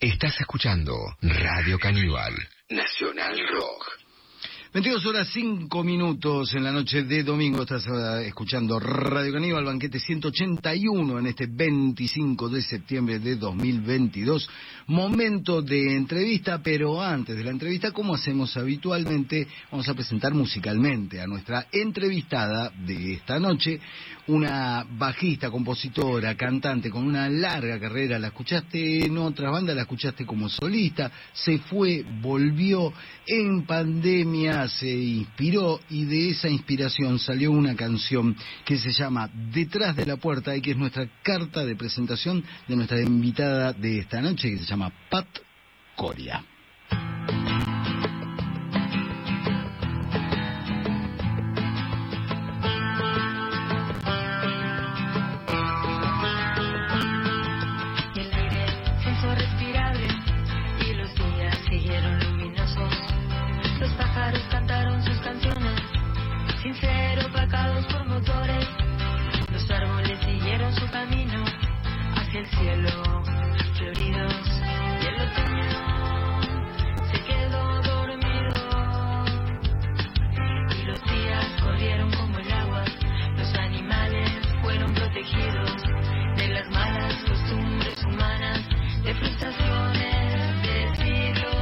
Estás escuchando Radio Caníbal, Nacional Rock. 22 horas 5 minutos en la noche de domingo. Estás escuchando Radio Caníbal, banquete 181 en este 25 de septiembre de 2022. Momento de entrevista, pero antes de la entrevista, como hacemos habitualmente, vamos a presentar musicalmente a nuestra entrevistada de esta noche, una bajista, compositora, cantante con una larga carrera. La escuchaste en otras bandas, la escuchaste como solista, se fue, volvió en pandemia, se inspiró y de esa inspiración salió una canción que se llama Detrás de la Puerta y que es nuestra carta de presentación de nuestra invitada de esta noche, que se llama Pat Coria. Sinceros, opacados por motores, los árboles siguieron su camino hacia el cielo, floridos, y el otoño se quedó dormido, y los días corrieron como el agua, los animales fueron protegidos de las malas costumbres humanas, de frustraciones, de siglos.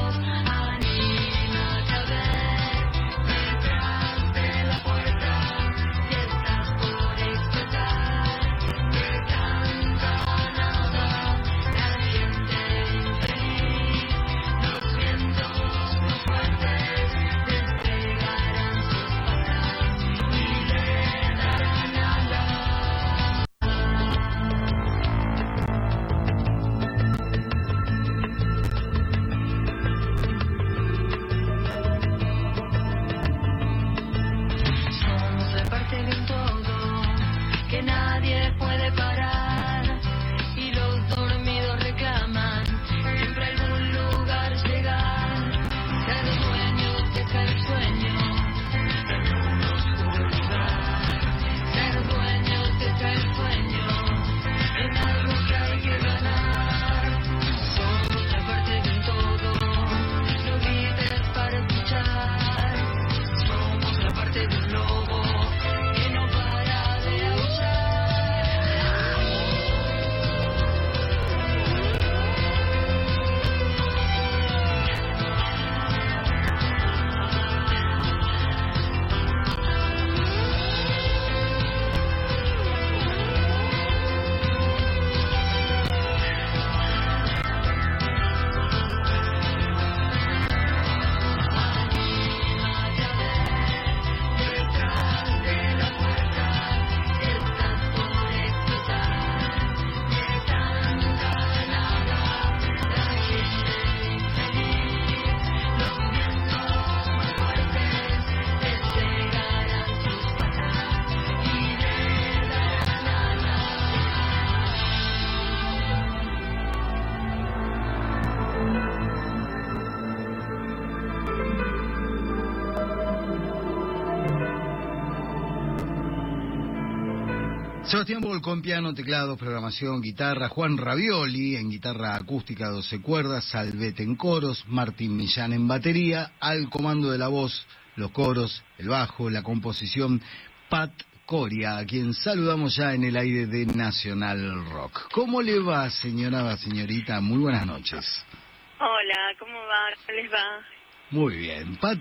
Sebastián Volcón, piano, teclado, programación, guitarra. Juan Ravioli en guitarra acústica 12 cuerdas. Salvete en coros. Martín Millán en batería. Al comando de la voz, los coros, el bajo, la composición. Pat Coria, a quien saludamos ya en el aire de Nacional Rock. ¿Cómo le va, señorita? Muy buenas noches. Hola, ¿cómo va? ¿Cómo les va? Muy bien. Pat,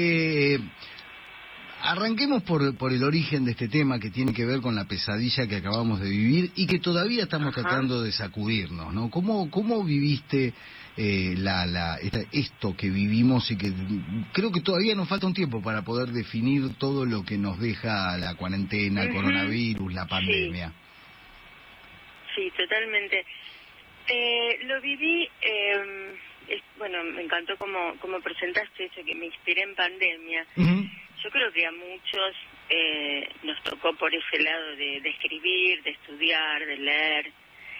arranquemos por el origen de este tema que tiene que ver con la pesadilla que acabamos de vivir y que todavía estamos tratando de sacudirnos, ¿no? ¿Cómo viviste esto que vivimos y que creo que todavía nos falta un tiempo para poder definir todo lo que nos deja la cuarentena, el coronavirus, la pandemia? Sí, totalmente. Lo viví, bueno, me encantó como presentaste eso, que me inspiré en pandemia. Yo creo que a muchos nos tocó por ese lado de escribir, de estudiar, de leer.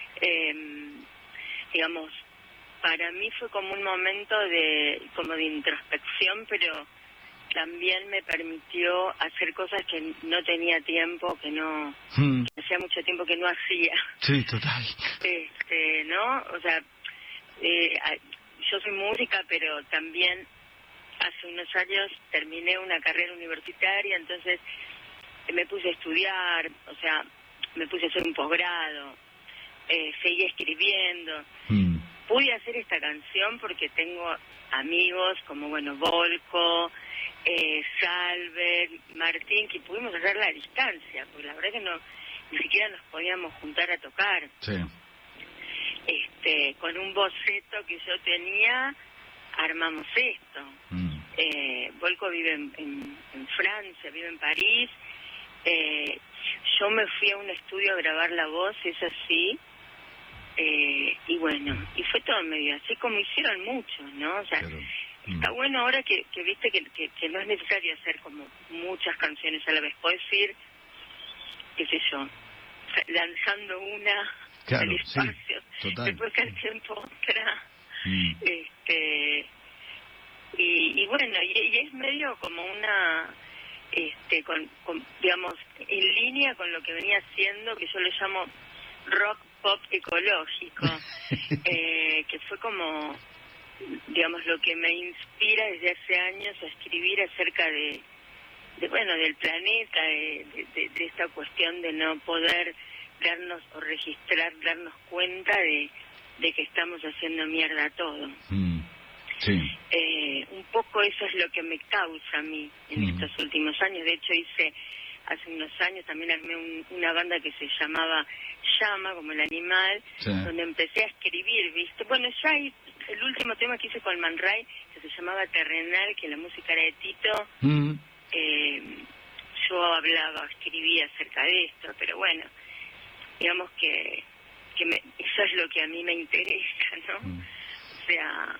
Digamos, para mí fue como un momento de introspección, pero también me permitió hacer cosas que no tenía tiempo, que hacía mucho tiempo que no hacía. Sí, total. ¿No? O sea, yo soy música, pero también hace unos años terminé una carrera universitaria, entonces me puse a estudiar, o sea, me puse a hacer un posgrado, seguí escribiendo. Pude hacer esta canción porque tengo amigos como, bueno, Volco, Salver, Martín, que pudimos hacerla a distancia, porque la verdad que ni siquiera nos podíamos juntar a tocar. Sí. Con un boceto que yo tenía, armamos esto. Volco vive en Francia, vive en París. Yo me fui a un estudio a grabar la voz, es así. Y bueno, y fue todo medio así como hicieron muchos, ¿no? O sea, claro. Está bueno ahora que viste que no es necesario hacer como muchas canciones a la vez. Podés ir, qué sé yo, lanzando una al espacio, sí, después al tiempo otra. Y bueno, y es medio como una, digamos, en línea con lo que venía haciendo, que yo le llamo rock pop ecológico, que fue como, digamos, lo que me inspira desde hace años a escribir acerca de bueno, del planeta, de esta cuestión de no poder darnos o darnos cuenta de que estamos haciendo mierda todo. Sí. Un poco eso es lo que me causa a mí en estos últimos años. De hecho, hace unos años también armé una banda que se llamaba Llama, como el animal, sí, donde empecé a escribir, ¿viste? Bueno, ya el último tema que hice con Man Ray, que se llamaba Terrenal, que la música era de Tito, yo escribía acerca de esto, pero bueno, digamos que eso es lo que a mí me interesa, ¿no? O sea,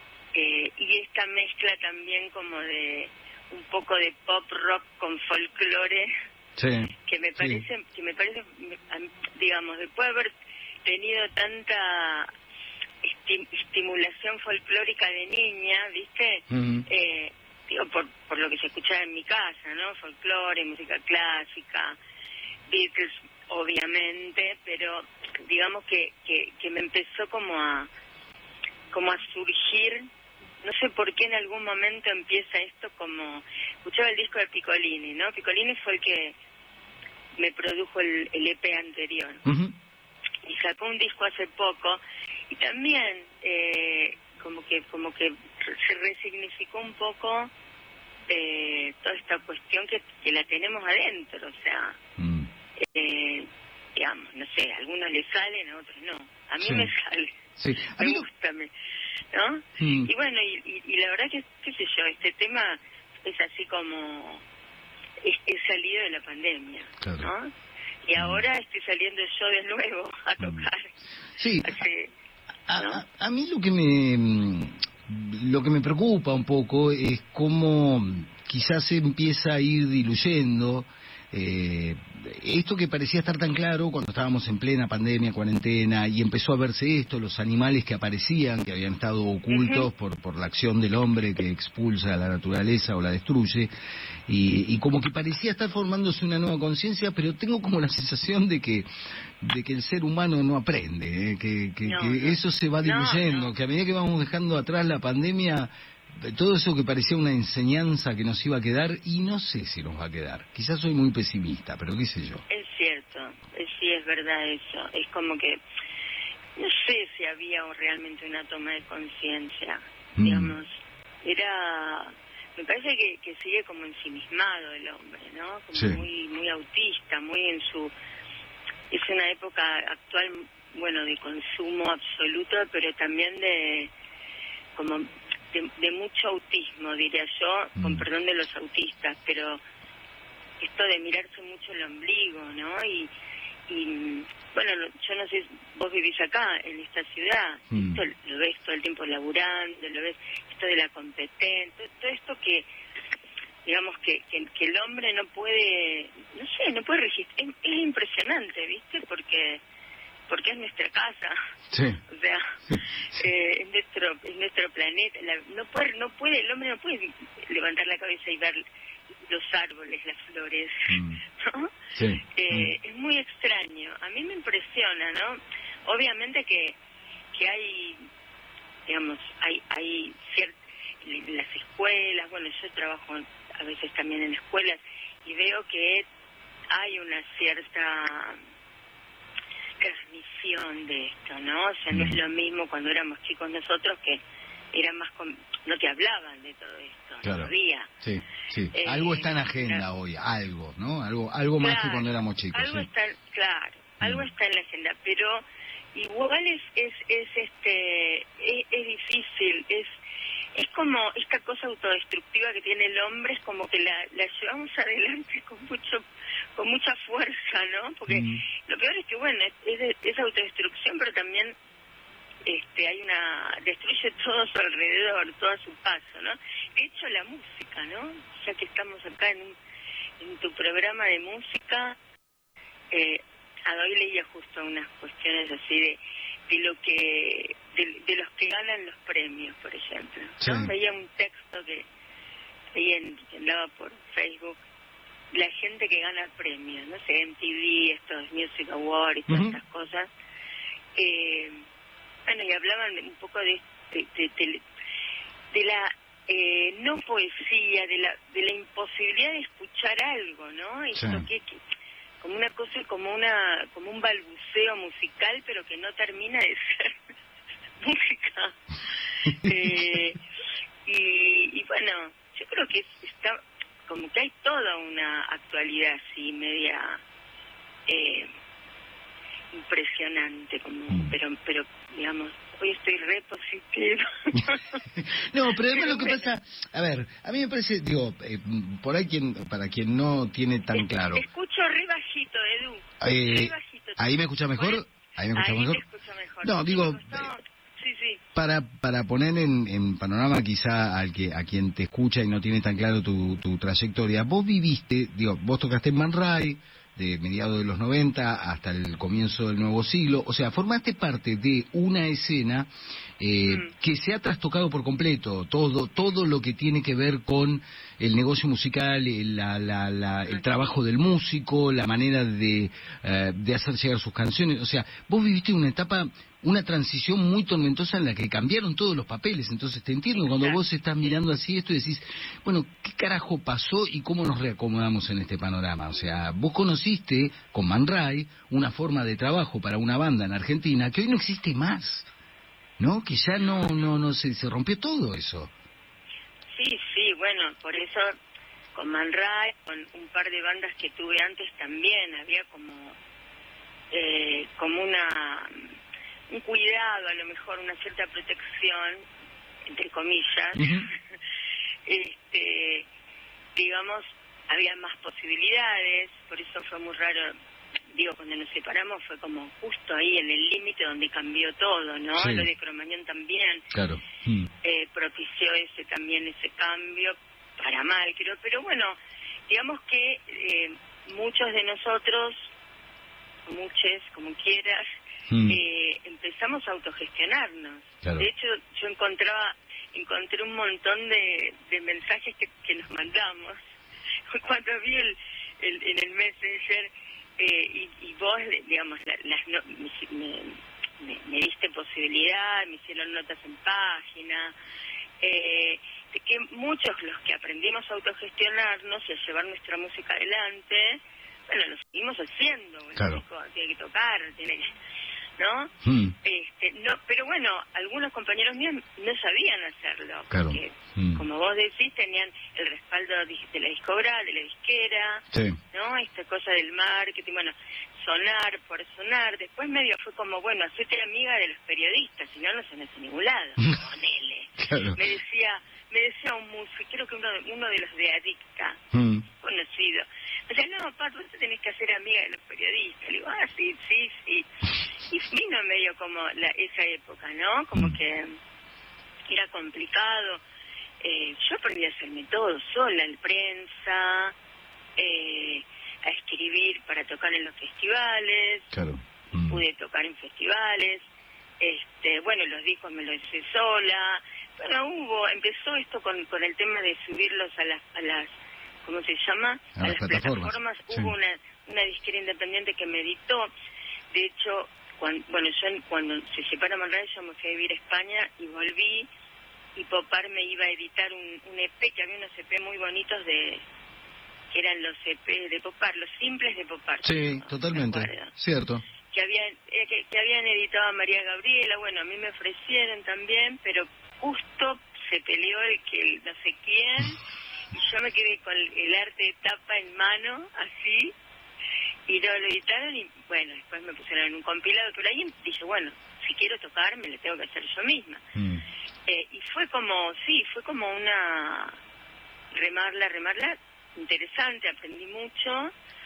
y esta mezcla también como de un poco de pop rock con folclore, sí, que me parece, digamos, después de haber tenido tanta estimulación folclórica de niña, ¿viste? Digo, por lo que se escuchaba en mi casa, ¿no? Folclore, música clásica, Beatles, obviamente, pero digamos que me empezó como a surgir. No sé por qué en algún momento empieza esto como... Escuchaba el disco de Piccolini, ¿no? Piccolini fue el que me produjo el EP anterior. Y sacó un disco hace poco. Y también como que se resignificó un poco toda esta cuestión que la tenemos adentro. O sea, digamos, no sé, a algunos le salen, a otros no. A mí me sale. Sí. Me gusta, ¿no? Y bueno, y la verdad que, qué sé yo, este tema es así como he salido de la pandemia, claro, ¿no? Y ahora estoy saliendo yo de nuevo a tocar. Sí. A mí lo que me preocupa un poco es cómo quizás se empieza a ir diluyendo esto que parecía estar tan claro cuando estábamos en plena pandemia, cuarentena, y empezó a verse esto, los animales que aparecían, que habían estado ocultos por la acción del hombre que expulsa a la naturaleza o la destruye, y como que parecía estar formándose una nueva conciencia, pero tengo como la sensación de que el ser humano no aprende, que eso se va diluyendo, que a medida que vamos dejando atrás la pandemia, todo eso que parecía una enseñanza que nos iba a quedar, y no sé si nos va a quedar. Quizás soy muy pesimista, pero qué sé yo. Es cierto, sí, es verdad eso. Es como que no sé si había realmente una toma de conciencia, digamos. Me parece que sigue como ensimismado el hombre, ¿no? Como muy autista, muy en su... Es una época actual, bueno, de consumo absoluto, pero también de mucho autismo, diría yo, con perdón de los autistas, pero esto de mirarse mucho el ombligo, ¿no? Y bueno, yo no sé, vos vivís acá, en esta ciudad, esto lo ves todo el tiempo laburando, lo ves, esto de la competencia, todo esto que, digamos, que el hombre no puede registrar, es impresionante, ¿viste? Porque es nuestra casa, o sea, es nuestro planeta. El hombre no puede levantar la cabeza y ver los árboles, las flores, ¿no? Es muy extraño. A mí me impresiona, ¿no? Obviamente que hay digamos, hay en las escuelas, bueno, yo trabajo a veces también en escuelas y veo que hay una cierta transmisión de esto, ¿no? O sea, no es lo mismo cuando éramos chicos nosotros, que eran más no te hablaban de todo esto, claro. No había. Sí. Algo está en agenda hoy, algo, ¿no? Algo más que cuando éramos chicos. Algo está, algo está en la agenda, pero igual es difícil, es como esta cosa autodestructiva que tiene el hombre, es como que la llevamos adelante con mucha fuerza, ¿no? Porque lo peor es que, bueno, es autodestrucción, pero también destruye todo a su alrededor, todo a su paso, ¿no? De hecho, la música, ¿no? Ya que estamos acá en tu programa de música, hoy leía justo unas cuestiones así de los que ganan los premios, por ejemplo, ¿no? Sí. Veía un texto que andaba por Facebook, la gente que gana premios, no sé, MTV, estos Music Awards y todas estas cosas, bueno, y hablaban un poco de la no poesía, de la imposibilidad de escuchar algo, ¿no? Esto que como una cosa, como un balbuceo musical, pero que no termina de ser música. Y bueno, yo creo que está como que hay toda una actualidad así media impresionante, como pero digamos, hoy estoy re positiva. No, pero además lo que pasa, a ver, a mí me parece, digo, por ahí para quien no tiene tan claro. Te escucho re bajito, Edu. Re bajito. ¿Ahí me escucha mejor? ¿Ahí me escucha mejor? Te escucho mejor. No, digo, sí. Para poner en panorama quizá a quien te escucha y no tiene tan claro tu trayectoria, vos viviste, digo, vos tocaste en Man Ray de mediados de los 90 hasta el comienzo del nuevo siglo, o sea, formaste parte de una escena que se ha trastocado por completo, todo lo que tiene que ver con el negocio musical, el trabajo del músico, la manera de hacer llegar sus canciones, o sea, vos viviste una etapa, una transición muy tormentosa en la que cambiaron todos los papeles. Entonces te entiendo cuando vos estás mirando así esto y decís, bueno, ¿qué carajo pasó y cómo nos reacomodamos en este panorama? O sea, vos conociste con Man Ray una forma de trabajo para una banda en Argentina que hoy no existe más, ¿no? Que ya no se rompió todo eso. Sí, bueno, por eso con Man Ray, con un par de bandas que tuve antes también, había como un cuidado, a lo mejor una cierta protección, entre comillas. Digamos, había más posibilidades, por eso fue muy raro, digo, cuando nos separamos fue como justo ahí en el límite donde cambió todo, ¿no? Sí. Lo de Cromañón también propició ese cambio, para mal, creo, pero bueno, digamos que muchos de nosotros, muchos, como quieras, empezamos a autogestionarnos. Claro. De hecho, yo encontré un montón de mensajes que nos mandamos. Cuando vi en el Messenger, y vos, digamos, me diste posibilidad, me hicieron notas en página, de que muchos los que aprendimos a autogestionarnos y a llevar nuestra música adelante, bueno, lo seguimos haciendo, claro. El músico tiene que tocar, tiene que... ¿no? No, pero bueno, algunos compañeros míos no sabían hacerlo, claro. Porque, como vos decís, tenían el respaldo de la discográfica, de la disquera, ¿no? Esta cosa del marketing, bueno, sonar por sonar. Después medio fue como, bueno, hacete amiga de los periodistas, si no, no se me hace ningún lado. Ponele. Claro. Me decía un músico, creo que uno de los de Adicta, conocido. O sea, no, Pat, vos te tenés que hacer amiga de los periodistas. Le digo, sí. Y vino medio como esa época, ¿no? Como que era complicado. Yo aprendí a hacerme todo sola, en prensa, a escribir para tocar en los festivales. Claro. Pude tocar en festivales. Bueno, los discos me los hice sola. Bueno, empezó esto con el tema de subirlos a las ¿cómo se llama? A las plataformas. Sí. Hubo una disquera independiente que me editó. De hecho, cuando se separó Monreal, yo me fui a vivir a España y volví, y Popar me iba a editar un EP, que había unos EP muy bonitos que eran los EP de Popar, los simples de Popar. Sí, ¿no? totalmente, cierto. Que habían editado a María Gabriela, bueno, a mí me ofrecieron también, pero justo se peleó el no sé quién, y yo me quedé con el arte de tapa en mano, así, y lo editaron, y bueno, después me pusieron en un compilado, pero ahí dije, bueno, si quiero tocar, me lo tengo que hacer yo misma. Y fue como una remarla, interesante, aprendí mucho,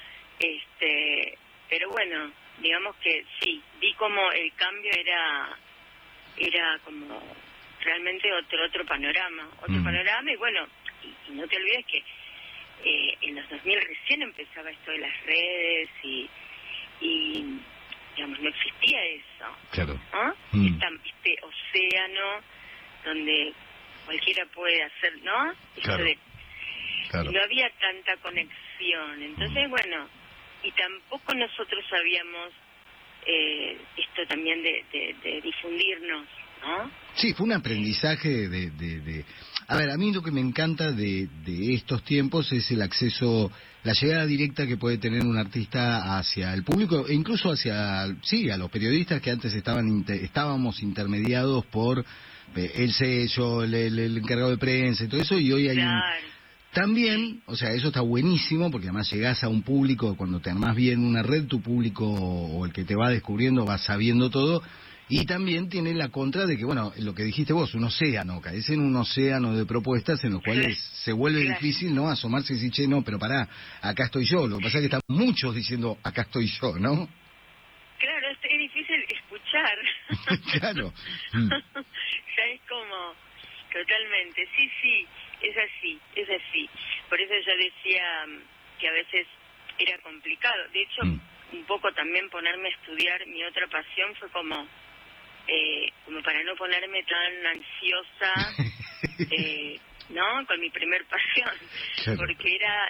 pero bueno, digamos que sí, vi como el cambio era como realmente otro panorama, y bueno, y no te olvides que en los 2000 recién empezaba esto de las redes y digamos, no existía eso, claro. ¿no? Este océano donde cualquiera puede hacer, ¿no? Claro. Claro. No había tanta conexión, entonces bueno, y tampoco nosotros sabíamos esto también de difundirnos, ¿no? Sí, fue un aprendizaje A ver, a mí lo que me encanta de estos tiempos es el acceso, la llegada directa que puede tener un artista hacia el público e incluso a los periodistas que antes estábamos intermediados por el sello, el encargado de prensa y todo eso, y hoy hay también, o sea, eso está buenísimo porque además llegás a un público, cuando te armás bien una red, tu público o el que te va descubriendo va sabiendo todo. Y también tiene la contra de que, bueno, lo que dijiste vos, un océano, caes en un océano de propuestas en los cuales se vuelve difícil, ¿no? Asomarse y decir, che, no, pero pará, acá estoy yo. Lo que pasa es que están muchos diciendo, acá estoy yo, ¿no? Claro, es difícil escuchar. Claro. ¿Sabes cómo? Totalmente, sí, es así. Por eso yo decía que a veces era complicado. De hecho, un poco también ponerme a estudiar mi otra pasión fue como para no ponerme tan ansiosa, ¿no? Con mi primer pasión, claro. Porque era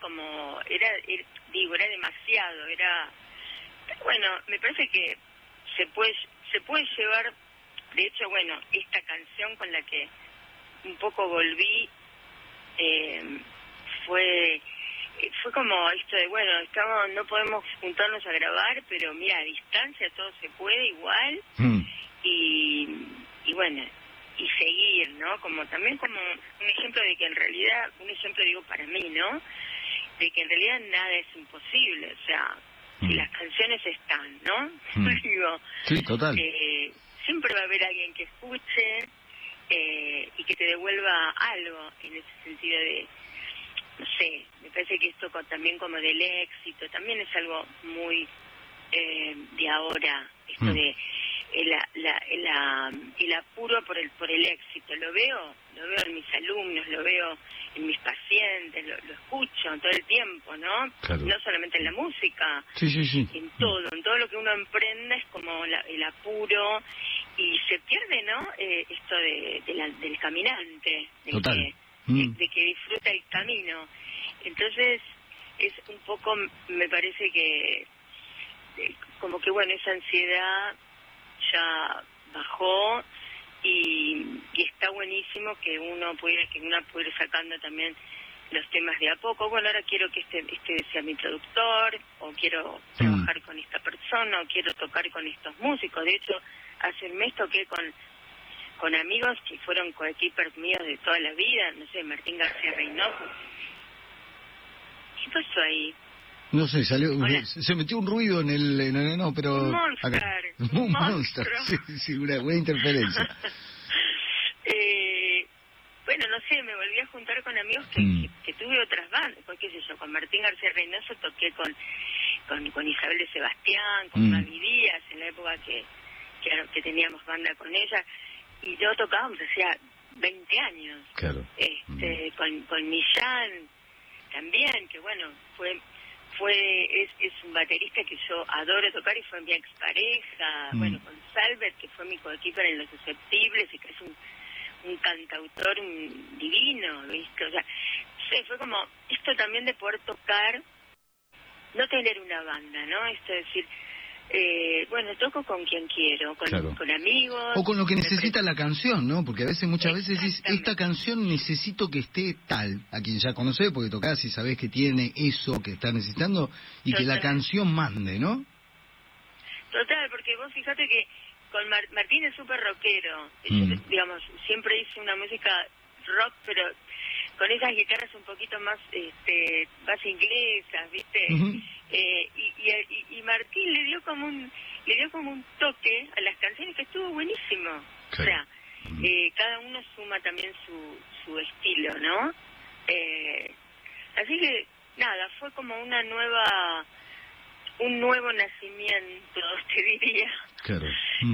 demasiado, pero bueno, me parece que se puede llevar. De hecho, bueno, esta canción con la que un poco volví fue como esto de, bueno, no podemos juntarnos a grabar, pero mira, a distancia todo se puede igual, y bueno, y seguir, ¿no? También como un ejemplo de que en realidad, digo para mí, ¿no? De que en realidad nada es imposible, o sea, si las canciones están, ¿no? Digo, sí, total. Siempre va a haber alguien que escuche y que te devuelva algo en ese sentido de, no sé, me parece que esto también como del éxito, también es algo muy de ahora, esto de el apuro por el éxito. Lo veo en mis alumnos, lo veo en mis pacientes, lo escucho todo el tiempo, ¿no? Claro. No solamente en la música, sí. en todo lo que uno emprenda es como el apuro, y se pierde, ¿no? Esto del caminante, de que disfruta el camino. Entonces es un poco, me parece que como que bueno, esa ansiedad ya bajó, y está buenísimo que una pueda ir sacando también los temas de a poco. Bueno, ahora quiero que este sea mi productor, o quiero trabajar con esta persona, o quiero tocar con estos músicos. De hecho, hace un mes toqué con amigos que fueron coequippers míos de toda la vida, no sé, Martín García Reynoso. ¿Qué pasó ahí? No sé, se metió un ruido en el no, pero un monster, acá. Un monster, sí, una interferencia. Bueno, no sé, me volví a juntar con amigos que tuve otras bandas, pues qué sé yo, con Martín García Reynoso toqué con Isabel de Sebastián, con Mavi Díaz, en la época que teníamos banda con ella, y yo tocábamos hacía 20 años. Claro. Con Millán también, que bueno, es un baterista que yo adoro tocar, y fue mi expareja. Bueno, con Salvet, que fue mi coequiper en Los Susceptibles, y que es un cantautor divino, ¿viste? O sea, fue como esto también de poder tocar, no tener una banda, ¿no? Esto de decir, bueno, toco con quien quiero, con amigos. O con lo que necesita la canción, ¿no? Porque a veces, muchas veces dices, esta canción necesito que esté tal, a quien ya conocés, porque tocás y sabés que tiene eso que está necesitando, y que la canción mande, ¿no? Total, porque vos fíjate que con Martín es súper rockero. Yo, digamos, siempre hice una música rock, pero con esas guitarras un poquito más más inglesas, ¿viste? Y Martín le dio como un toque a las canciones que estuvo buenísimo. Okay. O sea, cada uno suma también su estilo, ¿no? Así que nada, fue como un nuevo nacimiento, te diría, claro.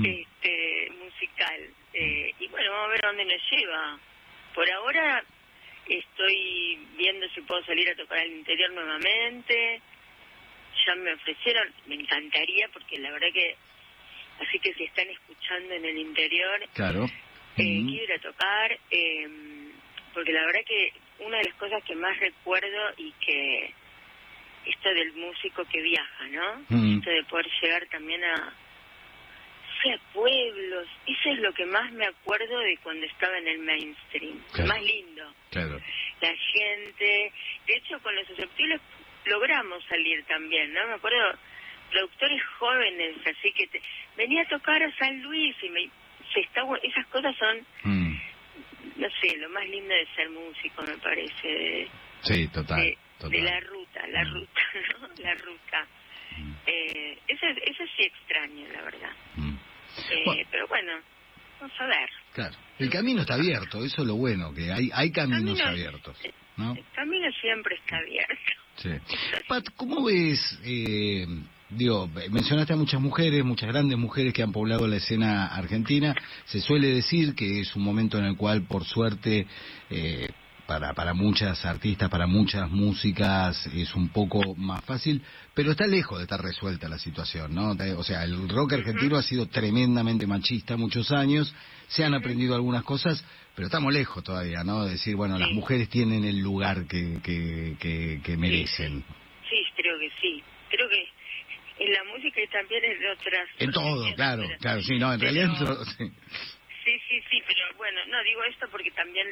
musical. Y bueno, vamos a ver a dónde nos lleva. Por ahora estoy viendo si puedo salir a tocar al interior nuevamente. Ya me ofrecieron, me encantaría, porque la verdad que, así que si están escuchando en el interior, claro. Quiero ir a tocar, porque la verdad que una de las cosas que más recuerdo, y que esto del músico que viaja, ¿no? Esto de poder llegar también a pueblos, eso es lo que más me acuerdo de cuando estaba en el mainstream, claro. Más lindo. Claro. La gente, de hecho con los susceptibles logramos salir también, ¿no? Me acuerdo, productores jóvenes, así que venía a tocar a San Luis y esas cosas son, no sé, lo más lindo de ser músico, me parece. Sí, total. De la ruta, ¿no? La ruta. Eso sí extraño, la verdad. Pero bueno, vamos a ver. Claro, el camino está abierto, eso es lo bueno, que hay caminos abiertos, ¿no? El camino siempre está abierto. Sí. Pat, ¿cómo ves, mencionaste a muchas mujeres, muchas grandes mujeres que han poblado la escena argentina? Se suele decir que es un momento en el cual, por suerte, para muchas artistas, para muchas músicas, es un poco más fácil, pero está lejos de estar resuelta la situación, ¿no? O sea, el rock argentino ha sido tremendamente machista muchos años, se han aprendido algunas cosas, pero estamos lejos todavía, ¿no? De decir, bueno, las mujeres tienen el lugar que merecen. Sí, creo que sí. Creo que en la música y también en otras... En todo, claro, sí, no, en realidad... Sí. Sí, pero bueno, no digo esto porque también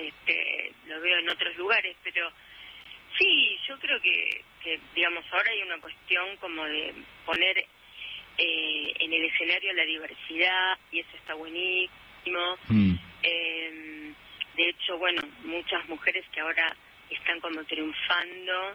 lo veo en otros lugares, pero sí, yo creo que digamos, ahora hay una cuestión como de poner en el escenario la diversidad, y eso está buenísimo. De hecho, bueno, muchas mujeres que ahora están como triunfando,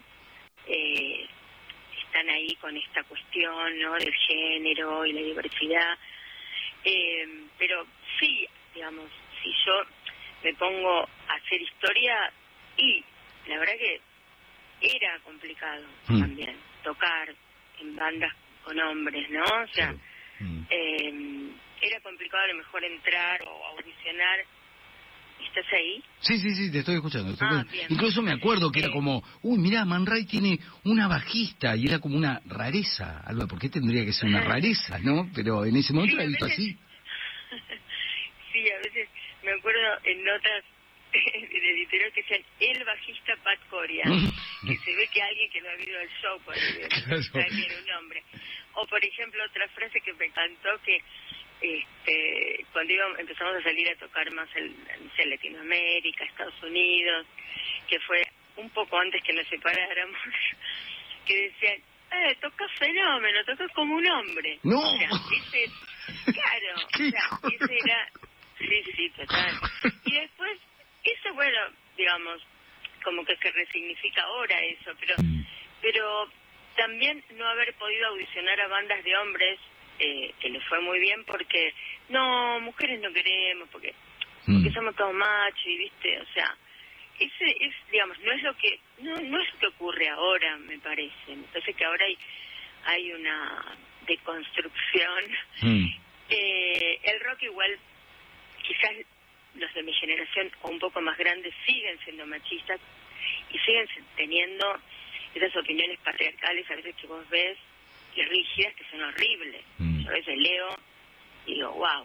están ahí con esta cuestión, ¿no?, del género y la diversidad. Pero sí, digamos, si yo me pongo a hacer historia, y la verdad que era complicado también tocar en bandas con hombres, ¿no? O sea, era complicado a lo mejor entrar o audicionar. ¿Estás ahí? Sí, te estoy escuchando. Bien. Incluso me acuerdo que era como, mirá, Man Ray tiene una bajista, y era como una rareza. Algo, ¿por qué tendría que ser una rareza, no? Pero en ese momento sí, era visto así. Sí, a veces me acuerdo en notas del editorial que decían el bajista Pat Coria, que se ve que alguien que no ha ido al show, por ejemplo, era un hombre. O por ejemplo, otra frase que me encantó, que cuando empezamos a salir a tocar más en Latinoamérica, Estados Unidos, que fue un poco antes que nos separáramos, que decían, tocas fenómeno, tocas como un hombre. No. O sea, claro, o sea, ese era, sí, total. Y después, eso, bueno, digamos, como que se resignifica ahora eso, pero también no haber podido audicionar a bandas de hombres, que les fue muy bien, porque no, mujeres no queremos, porque somos todos machos, y viste, o sea, ese es, digamos, no es lo que ocurre ahora, me parece. Me parece que ahora hay una deconstrucción. El rock igual, quizás los de mi generación o un poco más grandes siguen siendo machistas y siguen teniendo esas opiniones patriarcales a veces que vos ves, y rígidas, que son horribles. Yo a veces leo y digo, wow.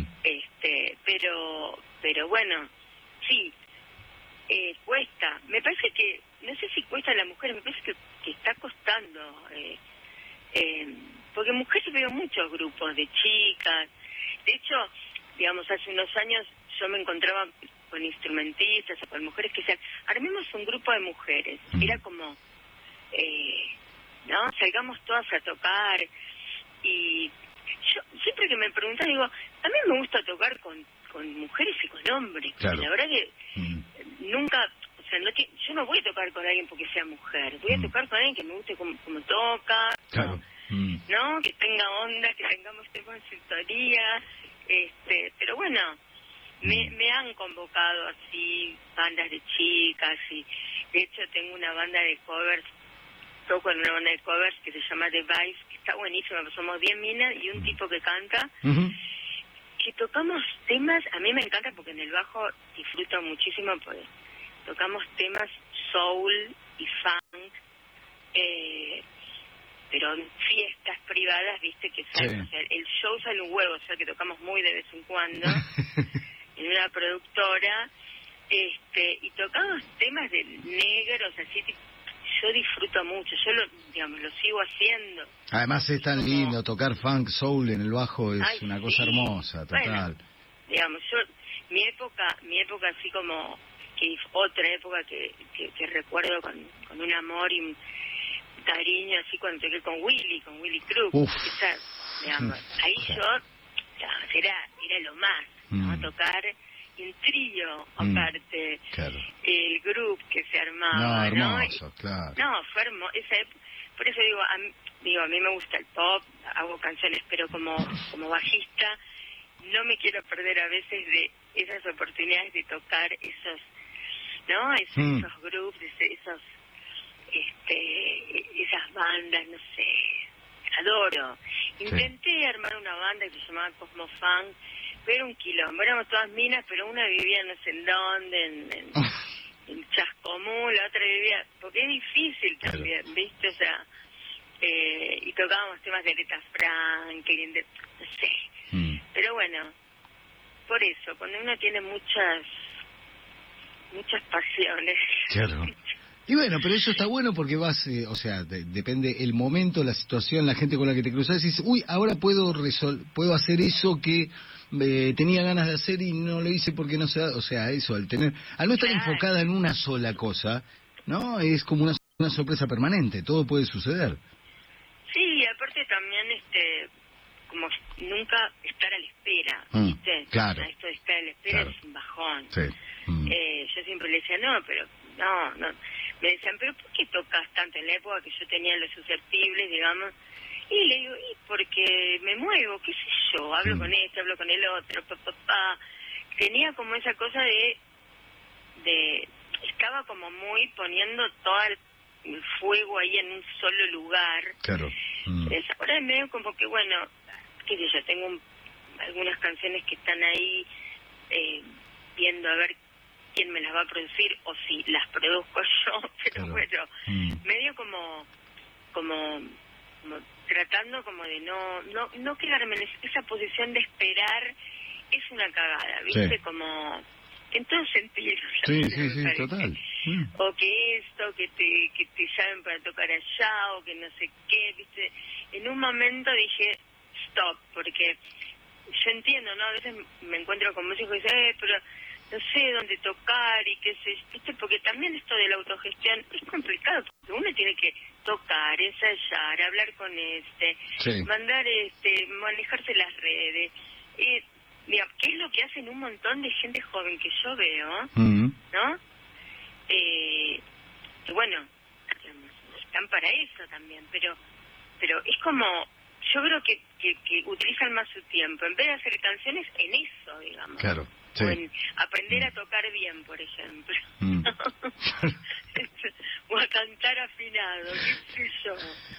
Pero bueno, sí, cuesta. Me parece que, no sé si cuesta a la mujer, me parece que está costando porque mujeres veo muchos grupos de chicas. De hecho, digamos, hace unos años yo me encontraba con instrumentistas o con mujeres que decían, armemos un grupo de mujeres. Era como, ¿no? Salgamos todas a tocar. Y yo siempre que me preguntan, digo, a mí me gusta tocar con mujeres y con hombres. Claro. La verdad que nunca, o sea, yo no voy a tocar con alguien porque sea mujer. Voy a tocar con alguien que me guste como toca. Claro. ¿No? Que tenga onda, que tengamos tiempo en sintonía. Pero bueno, me han convocado así bandas de chicas, y de hecho tengo una banda de covers, toco en una banda de covers que se llama The Vice, que está buenísima, somos 10 minas y un tipo que canta, que tocamos temas, a mí me encanta porque en el bajo disfruto muchísimo, porque tocamos temas soul y funk, pero en fiestas privadas, viste, que sale, sí. O sea, el show sale un huevo, o sea, que tocamos muy de vez en cuando, en una productora, y tocamos temas de negros, así, yo disfruto mucho, yo lo sigo haciendo. Además es tan lindo tocar funk, soul en el bajo, es una cosa hermosa, total. Bueno, digamos, yo, mi época así como, que otra época que recuerdo con un amor y un cariño, así cuando toqué con Willy Crook, digamos, ahí yo, era lo más, ¿no? Tocar en trío, aparte, claro. El grupo que se armaba, no, hermoso, ¿no? Claro. No, fue hermoso, por eso digo, a mí me gusta el pop, hago canciones, pero como bajista, no me quiero perder a veces de esas oportunidades de tocar esos, ¿no? Esos grupos, esas bandas, no sé, adoro. Intenté armar una banda que se llamaba Cosmo Funk, pero un quilombo, éramos todas minas, pero una vivía no sé en dónde, en Chascomún, la otra vivía, porque es difícil también, ¿viste? O sea, y tocábamos temas de Aretha Franklin, no sé, pero bueno, por eso, cuando uno tiene muchas pasiones. Claro. Y bueno, pero eso está bueno porque vas, o sea, depende el momento, la situación, la gente con la que te cruzas, y dices, uy, ahora puedo hacer eso que tenía ganas de hacer y no lo hice porque no se da, o sea, eso, al no estar enfocada en una sola cosa, ¿no? Es como una sorpresa permanente, todo puede suceder. Sí, aparte también, como nunca estar a la espera, ¿viste? Claro. Esto de estar a la espera es un bajón. Sí. Yo siempre le decía, no. Me decían, pero ¿por qué tocas tanto? En la época que yo tenía los susceptibles, digamos, y le digo, porque me muevo, qué sé yo, hablo con este, hablo con el otro, tenía como esa cosa de estaba como muy poniendo todo el fuego ahí en un solo lugar. Claro. Ahora medio como que, bueno, qué sé yo, tengo algunas canciones que están ahí viendo a ver quién me las va a producir o si las produzco yo, pero bueno, medio como tratando como de no quedarme en esa posición de esperar, es una cagada, ¿viste? Sí. Como en todo sentido. Sí, total. O que te llamen para tocar allá, o que no sé qué, ¿viste? En un momento dije, stop, porque yo entiendo, ¿no? A veces me encuentro con músicos y dicen, pero no sé dónde tocar y qué sé, ¿viste? Porque también esto de la autogestión es complicado, porque uno tiene que tocar, ensayar, hablar con mandar, manejarse las redes, mira, ¿qué es lo que hacen un montón de gente joven que yo veo, ¿no? Y bueno, están para eso también, pero es como, yo creo que utilizan más su tiempo, en vez de hacer canciones, en eso, digamos. Claro. Sí. O en aprender a tocar bien, por ejemplo. O a cantar afinado, qué sé yo.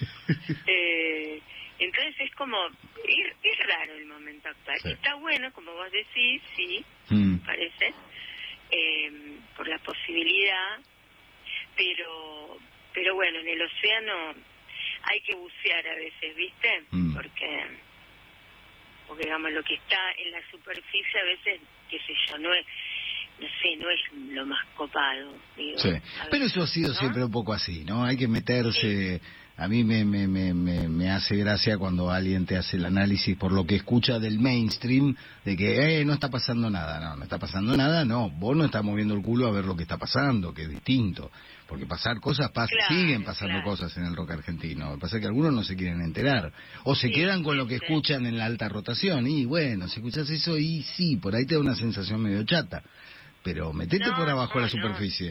Entonces es como, es raro el momento actual. Sí. Está bueno, como vos decís, sí, parece, por la posibilidad, pero bueno, en el océano hay que bucear a veces, ¿viste? Porque digamos, lo que está en la superficie a veces, qué sé yo, no es lo más copado, digo. Sí, pero eso ha sido, ¿no?, siempre un poco así, ¿no? Hay que meterse A mí me hace gracia cuando alguien te hace el análisis por lo que escucha del mainstream, de que no está pasando nada. No está pasando nada, no. Vos no estás moviendo el culo a ver lo que está pasando, que es distinto. Porque pasar cosas, claro, siguen pasando cosas en el rock argentino. Lo que pasa es que algunos no se quieren enterar. O se quedan con lo que escuchan en la alta rotación. Y bueno, si escuchás eso, y sí, por ahí te da una sensación medio chata. Pero metete por abajo a la superficie.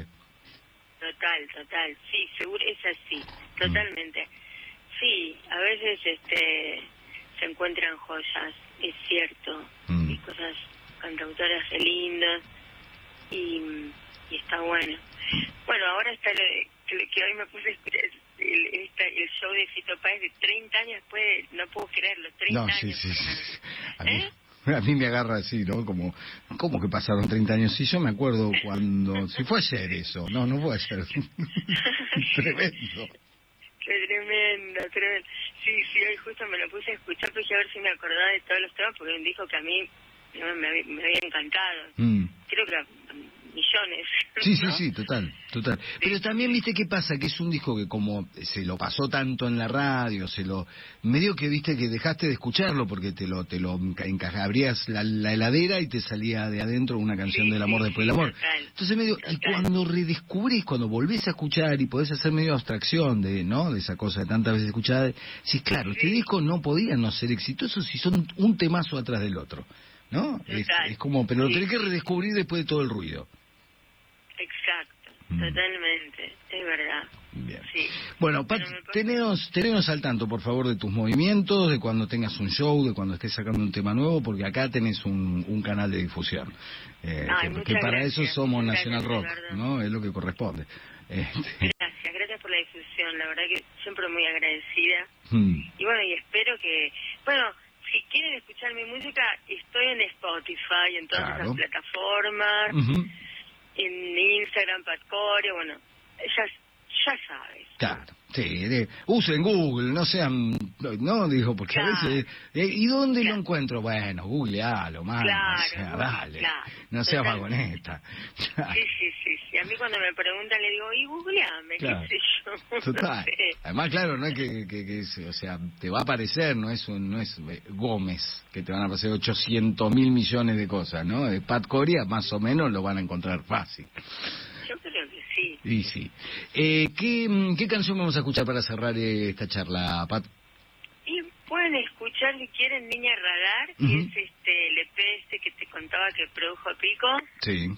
Total, sí, seguro, es así, totalmente. Sí, a veces se encuentran joyas, es cierto, y cosas cantautoras re lindas, y está bueno. Bueno, ahora está que hoy me puse a escuchar el show de Fito Páez de 30 años después, no puedo creerlo, 30 años. Sí. A mí me agarra así, ¿no? Como que pasaron 30 años. Sí, yo me acuerdo cuando... Si fue ayer eso. No fue ayer. Tremendo. Tremendo. Sí, hoy justo me lo puse a escuchar, pues a ver si me acordaba de todos los temas, porque un disco que a mí me había encantado. Creo que millones. Sí, total. Pero también, ¿viste qué pasa? Que es un disco que como se lo pasó tanto en la radio, medio que viste que dejaste de escucharlo porque te lo abrías la heladera y te salía de adentro una canción del amor después del amor. Total, entonces medio, y cuando redescubrís, cuando volvés a escuchar y podés hacer medio abstracción de esa cosa de tantas veces escuchada, sí, claro, este disco no podía no ser exitoso si son un temazo atrás del otro, ¿no? Es como, pero lo tenés que redescubrir después de todo el ruido. Exacto, totalmente, es verdad. Bien. Sí. Bueno, Pat, tenenos al tanto, por favor, de tus movimientos, de cuando tengas un show, de cuando estés sacando un tema nuevo, porque acá tenés un canal de difusión. Que para eso somos Nacional Rock, ¿no? Es lo que corresponde. Gracias por la difusión, la verdad que siempre muy agradecida. Y bueno, y espero que... Bueno, si quieren escuchar mi música, estoy en Spotify, en todas esas plataformas... En Instagram, Patcoria, bueno, ya sabes. Claro, sí, usen Google, no sean, no, dijo, porque a veces, ¿y dónde lo encuentro? Bueno, googlealo, man, dale, no seas vagoneta. Sí, a mí cuando me preguntan le digo, y googleame, qué sé yo. Total. No sé. Además, claro, no es que o sea, te va a aparecer, no es Gómez, que te van a aparecer 800.000 millones de cosas, ¿no? De Pat Coria, más o menos, lo van a encontrar fácil. Yo creo que sí. Y sí. ¿Qué canción vamos a escuchar para cerrar esta charla, Pat? Y pueden escuchar, si quieren, Niña Radar, que es el EP que te contaba que produjo Pico. Sí.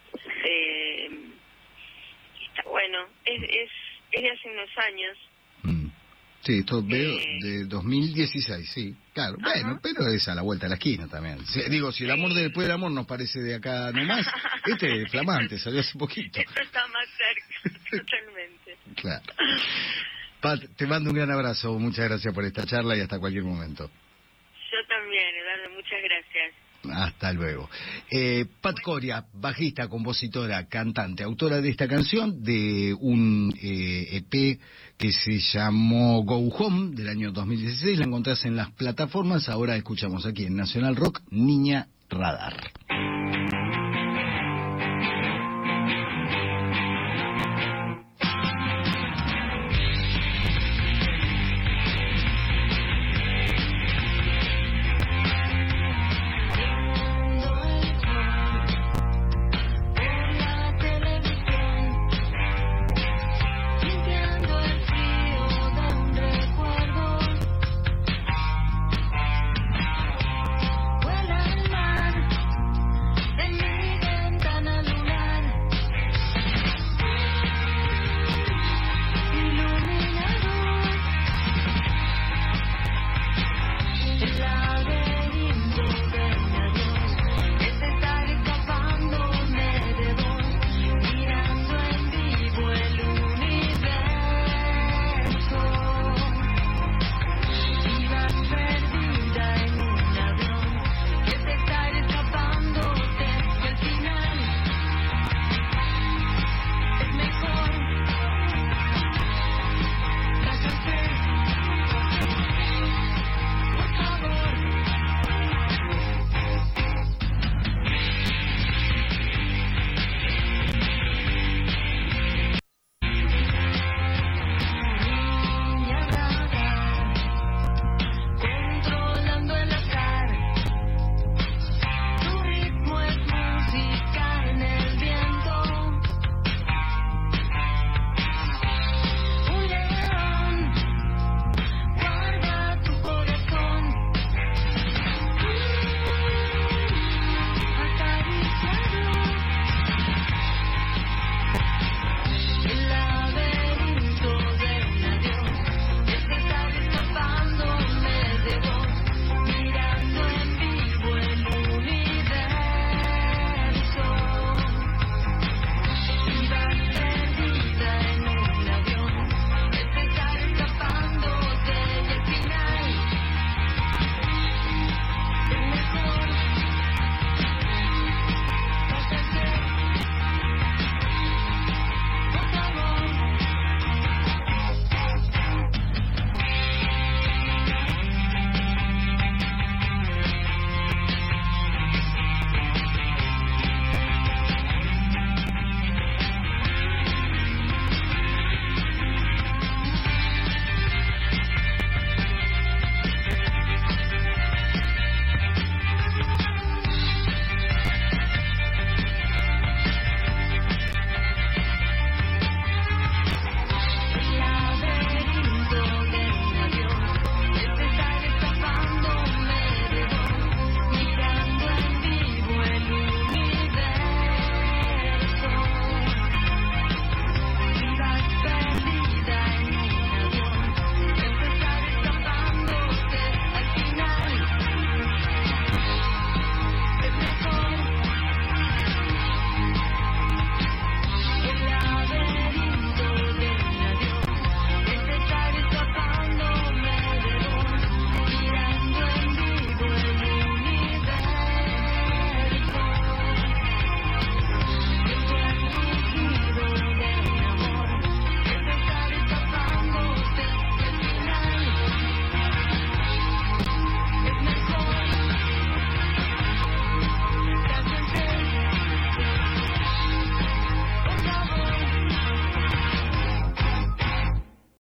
Está bueno, es de hace unos años. Sí, esto veo de 2016, sí, claro. Bueno, pero es a la vuelta de la esquina también. Si el amor después del amor nos parece de acá nomás, este es flamante, salió hace poquito. Esto está más cerca, totalmente. Claro. Pat, te mando un gran abrazo, muchas gracias por esta charla y hasta cualquier momento. Yo también, Eduardo, muchas gracias. Hasta luego. Pat Coria, bajista, compositora, cantante, autora de esta canción, de un EP que se llamó Go Home, del año 2016. La encontrás en las plataformas. Ahora escuchamos aquí en Nacional Rock, Niña Radar.